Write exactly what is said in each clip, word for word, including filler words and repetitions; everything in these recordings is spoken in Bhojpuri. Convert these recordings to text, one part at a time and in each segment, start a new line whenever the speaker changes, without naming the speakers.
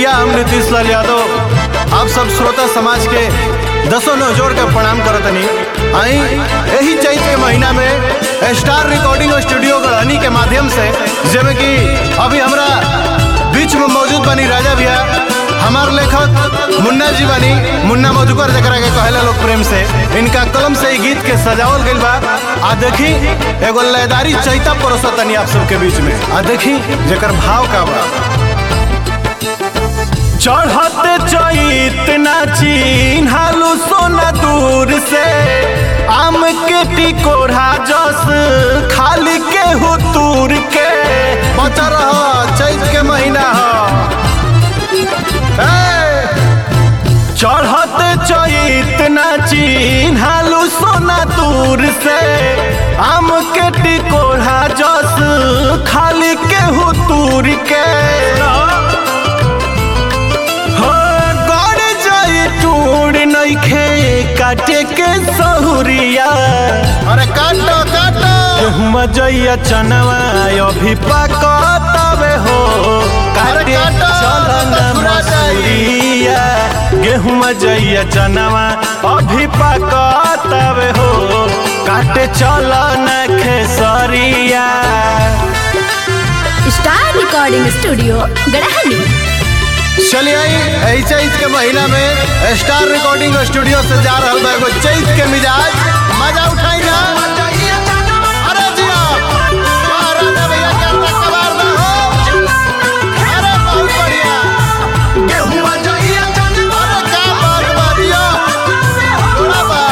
भैया हम नीतीश लाल यादव आप सब श्रोता समाज के दसों नौ जोड़ के प्रणाम करतनी। आई यही चैत के महीना में स्टार रिकॉर्डिंग स्टूडियो गढ़नी के माध्यम से जेमे कि अभी हमरा बीच में मौजूद बनी राजा भैया, हमार लेखक मुन्ना जी बनी, मुन्ना मधुकर जरा के कहला लोग प्रेम से, इनका कलम से गीत के सजावल गइल बा। आ देखी एगो लयदारी चैता परोसतनी आप सबके बीच में। आ देखी जेकर भाव का बा। चढ़ते चैत नाची हालू सोना दूर से, आम के टिकोढ़ा जस खाली के हुतूर के बचा रहा चैत के महीना चढ़ते चैत नाची हालू सोना दूर से, आम के टिकोढ़ा जस खाली के हुतूर के काटे के सहुरिया। अरे काटो काटो गेहूं जइया चनवा अभी पकतवे हो, काटे चलन मसूरिया। गेहूं जइया चनवा अभी पकतवे हो, काटे चलन खेसरिया।
स्टार रिकॉर्डिंग स्टूडियो गढ़नी।
चलिए आई चैत के महीना में स्टार रिकॉर्डिंग स्टूडियो से जा रहा है एगो चैत के मिजाज मजा उठाई ना। अरे जिया राजा भैया क्या कबार ना हो। अरे बहुत बढ़िया गेहूं जइया चनवा। अरे क्या बात बादिया थोड़ा बा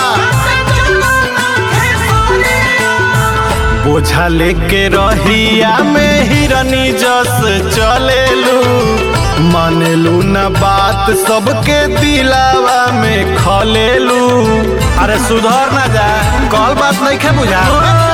बोझा लेके रहिया में हिरनी जस चलेलू, मानेलू न बात सबके दिलावा में खलेलू। अरे सुधर ना जा कल बात नहीं खे बुझा।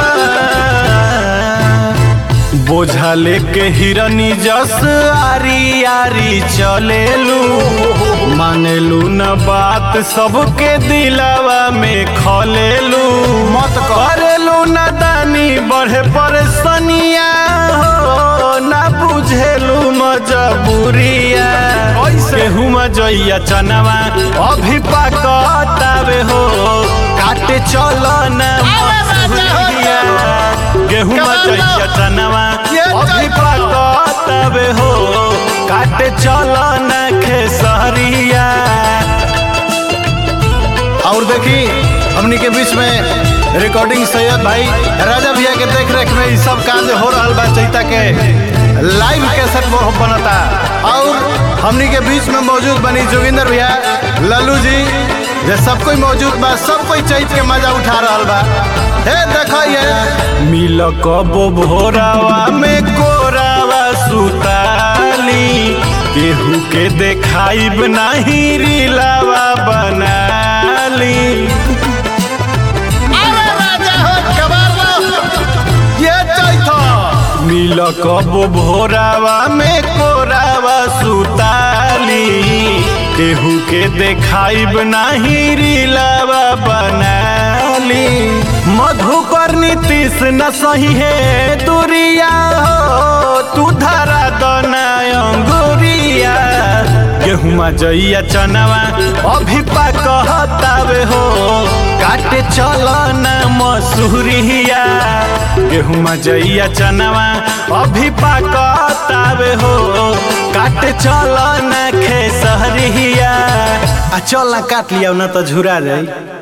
बोझा लेके हिरनी जस आरी आरी चलेलू, मानेलू न बात सबके दिलावा में खलेलू। मत करेलू न दानी बढ़े परेशानिया हो, ना बुझेलू मजबूरिया। गेहूं जइया चनवा अभी पकतावे हो, काटे चलो न मसूरिया। गेहूं जइया चनवा अभी पकतावे हो, काटे चलो न खेसरिया। और देखी हमनी के बीच में रिकॉर्डिंग सैयद भाई राजा भैया के देख रेख में सब कार्य हो रहा बा। चैता के लाइव कैसेट वो बनता और हमनी के बीच में मौजूद बनी जोगिंदर भैया, लालू जी, जे सब कोई मौजूद बा। सब कोई चैत के मजा उठा रहा बा। हे देखो ये मिल कबो भोरावा में कोरावा सुताली, केहू के देखाई नहीं रीलावा बनाली। मिल कबो भोरावा में कोरावा सुताली, केहू के देखाइब नहीं रीलावा बनाली। मधुकर नीतीश न सही है दूरिया हो, तू धरा दना अंगूरिया। गेहूं जइया चनवा अभी पकतावे हो, काटे चलो न मसूरिया। गेहूं जइया चनवा अभी पकतावे हो, काटे चलो न खेसरिया। आ चल ना काट लिया न तो झुरा जाई।